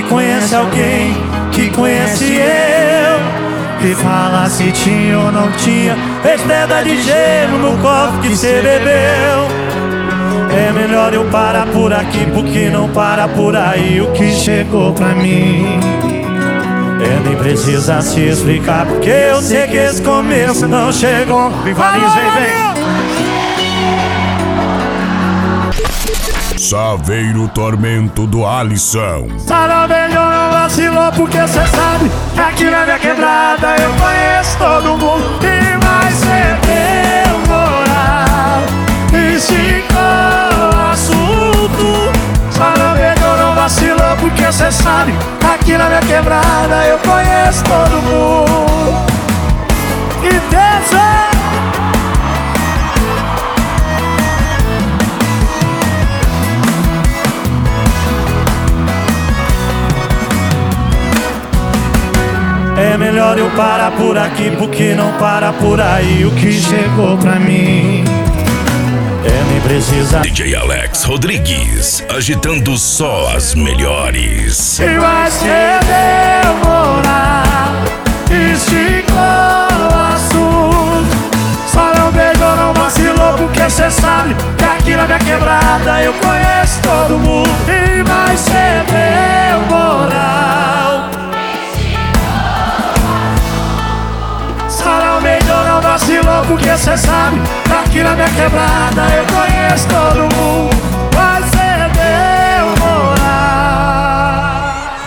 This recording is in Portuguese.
conhece alguém que conhece eu. E fala se tinha ou não tinha pedra de gelo no copo que cê bebeu. É melhor eu parar por aqui, porque não para por aí o que chegou pra mim. Nem precisa se explicar, porque eu sei que esse começo não chegou. Vivarinhos, vem. Saveiro Tormento do Alisson. Sarabelho não vacilou, porque cê sabe que aqui na minha quebrada eu conheço todo mundo. E mais cê deu moral, esticou o assunto. Sarabelho não vacilou, porque cê sabe que aqui na minha quebrada eu conheço todo mundo. E desce. É melhor eu parar por aqui, porque não para por aí o que chegou pra mim. Nem precisa. DJ Alex Rodrigues, agitando só as melhores. E vai ser demorar, esticou o assunto. Só não beijou, não vacilou, porque cê sabe que aqui na minha quebrada eu conheço todo mundo. E vai ser demorar. Não vacilou, porque cê sabe que aqui na minha quebrada eu conheço todo mundo.